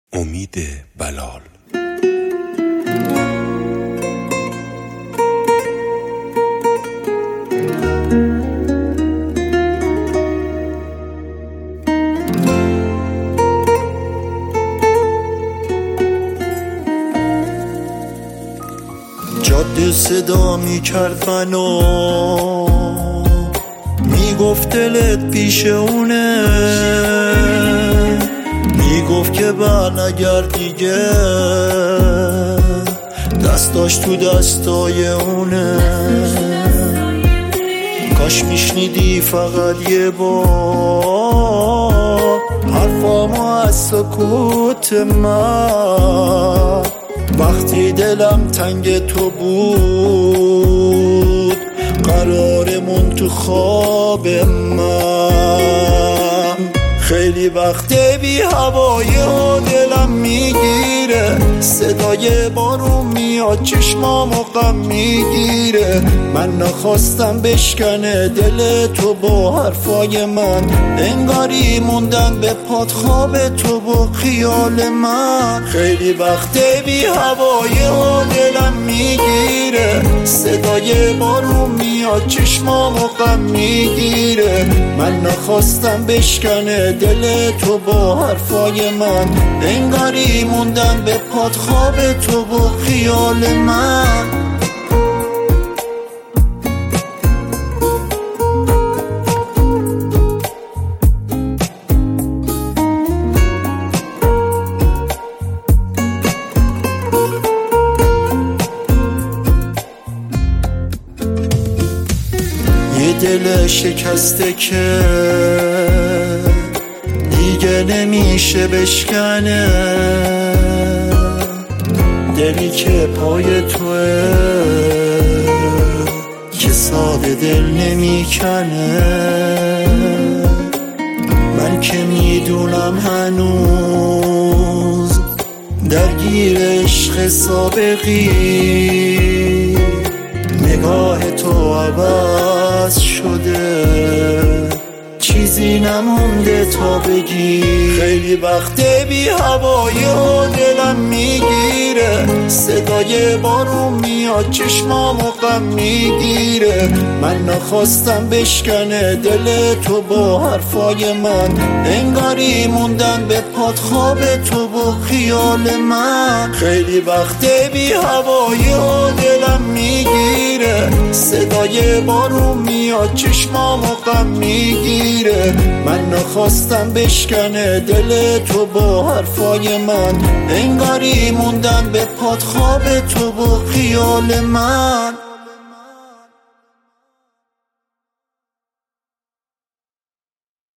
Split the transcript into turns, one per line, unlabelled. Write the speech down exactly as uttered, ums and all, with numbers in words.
امید بلال.
جاده صدا می کرد منو، می گفت دلت پیش اونه، می گفت که بر نگرد دیگه، دستاش تو دستای اونه. کاش میشنیدی فقط یه بار حرفامو از سکوت من، وقتی دلم تنگ تو بود قرارمون تو خواب من. خیلی وقته بی هوای و دلم میگیره، صدای بارون میاد چشمامو غم میگیره. من نخواستم بشکنه دل تو با حرفای من، انگاری موندن به پات خواب تو با خیال من. خیلی وقته بی هوای و دلم میگیره، صدای بارون میاد چشمامو غم میگیره. من نخواستم بشکنه دل تو با حرفای من، انگاری موندن به پات خواب تو با خیال من. یه دل شکسته که دیگه نمیشه بشکنه، دلی که پای توه که ساده دل نمیکنه. من که میدونم هنوز درگیر عشق سابقی، نگاه تو عوض شده چیزی نمونده تا بگی. خیلی وقته بی هوای و دلم میگیره، صدای بارون میاد چشمامو غم میگیره. من نخواستم بشکنه دل تو با حرفای من، انگاری موندن به پات خواب تو با خیال من. خیلی وقته بی هوای و دلم میگیره، صدای بارون میاد چشمامو غم میگیره. من نخواستم بشکنه دل تو با حرفای من، انگاری موندن به پات خواب تو با خیال من.